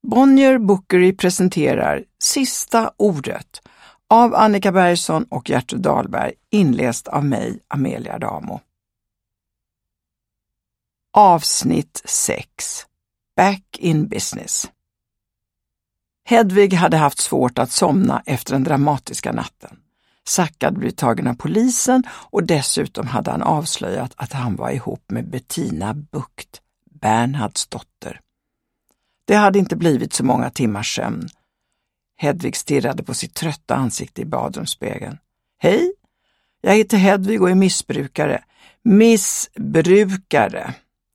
Bonnier Bookery presenterar Sista ordet av Annika Bergson och Gertrud Dahlberg, inläst av mig, Amelia Adamo. Avsnitt 6. Back in business. Hedvig hade haft svårt att somna efter den dramatiska natten. Zack hade blivit tagen av polisen och dessutom hade han avslöjat att han var ihop med Bettina Bucht, Bernhards dotter. Det hade inte blivit så många timmars sömn. Hedvig stirrade på sitt trötta ansikte i badrumsspegeln. Hej, jag heter Hedvig och är missbrukare. Missbrukare.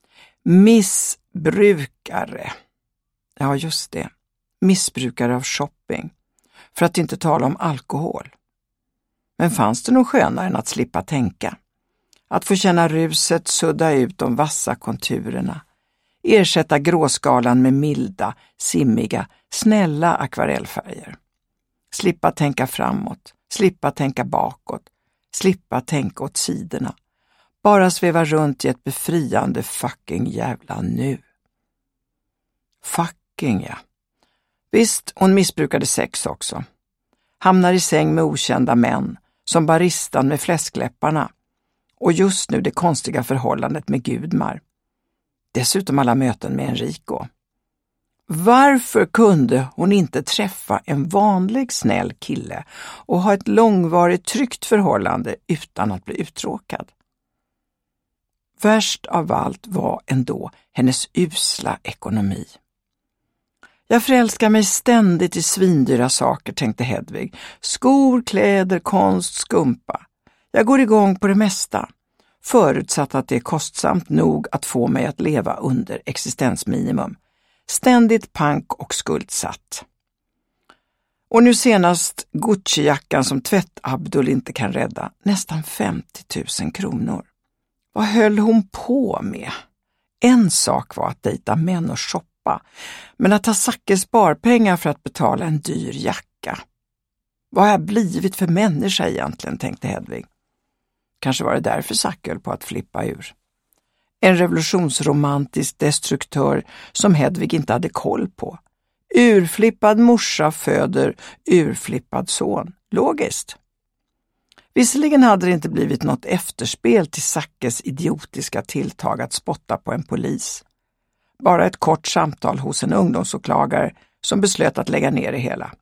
Ja, just det. Missbrukare av shopping. För att inte tala om alkohol. Men fanns det nog skönare än att slippa tänka? Att få känna ruset sudda ut de vassa konturerna. Ersätta gråskalan med milda, simmiga, snälla akvarellfärger. Slippa tänka framåt, slippa tänka bakåt, slippa tänka åt sidorna. Bara sväva runt i ett befriande fucking jävla nu. Fucking, ja. Visst, hon missbrukade sex också. Hamnar i säng med okända män, som baristan med fläskläpparna. Och just nu det konstiga förhållandet med Gudmar. Dessutom alla möten med Enrico. Varför kunde hon inte träffa en vanlig snäll kille och ha ett långvarigt tryggt förhållande utan att bli uttråkad? Värst av allt var ändå hennes usla ekonomi. Jag förälskar mig ständigt i svindyra saker, tänkte Hedvig. Skor, kläder, konst, skumpa. Jag går igång på det mesta. Förutsatt att det är kostsamt nog att få mig att leva under existensminimum. Ständigt pank och skuldsatt. Och nu senast Gucci-jackan som tvätt-Abdul inte kan rädda. Nästan 50 000 kronor. Vad höll hon på med? En sak var att dejta män och shoppa. Men att ha Zacke sparpengar för att betala en dyr jacka. Vad har jag blivit för människa egentligen, tänkte Hedvig. Kanske var det därför Zacke höll på att flippa ur. En revolutionsromantisk destruktör som Hedvig inte hade koll på. Urflippad morsa föder urflippad son. Logiskt. Visserligen hade det inte blivit något efterspel till Zackes idiotiska tilltag att spotta på en polis. Bara ett kort samtal hos en ungdomsåklagare som beslöt att lägga ner det hela.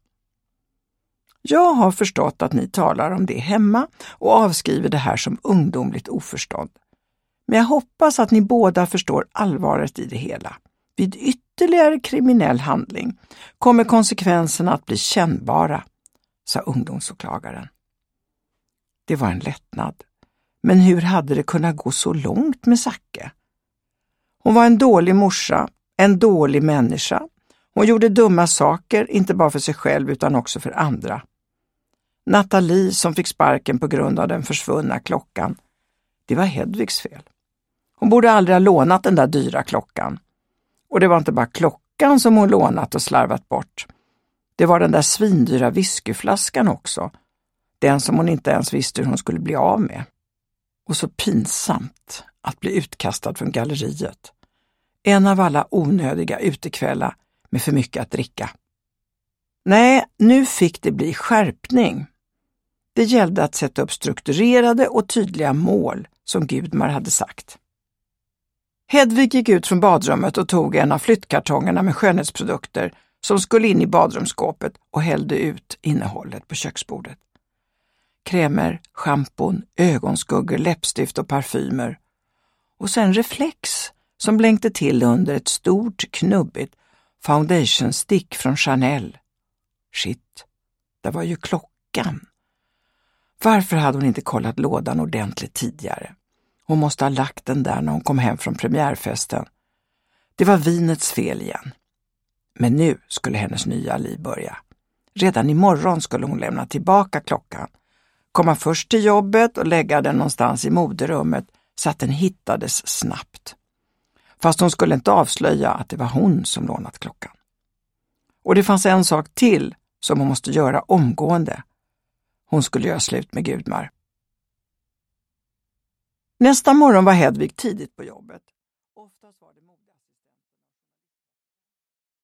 Jag har förstått att ni talar om det hemma och avskriver det här som ungdomligt oförstånd. Men jag hoppas att ni båda förstår allvaret i det hela. Vid ytterligare kriminell handling kommer konsekvenserna att bli kännbara, sa ungdomsåklagaren. Det var en lättnad. Men hur hade det kunnat gå så långt med Zacke? Hon var en dålig morsa, en dålig människa. Hon gjorde dumma saker, inte bara för sig själv utan också för andra. Nathalie som fick sparken på grund av den försvunna klockan. Det var Hedvigs fel. Hon borde aldrig ha lånat den där dyra klockan. Och det var inte bara klockan som hon lånat och slarvat bort. Det var den där svindyra whiskyflaskan också. Den som hon inte ens visste hur hon skulle bli av med. Och så pinsamt att bli utkastad från galleriet. En av alla onödiga utekvällar med för mycket att dricka. Nej, nu fick det bli skärpning. Det gällde att sätta upp strukturerade och tydliga mål, som Gudmar hade sagt. Hedvig gick ut från badrummet och tog en av flyttkartongerna med skönhetsprodukter som skulle in i badrumsskåpet och hällde ut innehållet på köksbordet. Krämer, schampon, ögonskuggor, läppstift och parfymer. Och sen reflex som blänkte till under ett stort, knubbigt foundation stick från Chanel. Shit, det var ju klockan. Varför hade hon inte kollat lådan ordentligt tidigare? Hon måste ha lagt den där när hon kom hem från premiärfesten. Det var vinets fel igen. Men nu skulle hennes nya liv börja. Redan imorgon skulle hon lämna tillbaka klockan. Komma först till jobbet och lägga den någonstans i moderummet så att den hittades snabbt. Fast hon skulle inte avslöja att det var hon som lånat klockan. Och det fanns en sak till som hon måste göra omgående. Hon skulle göra slut med Gudmar. Nästa morgon var Hedvig tidigt på jobbet.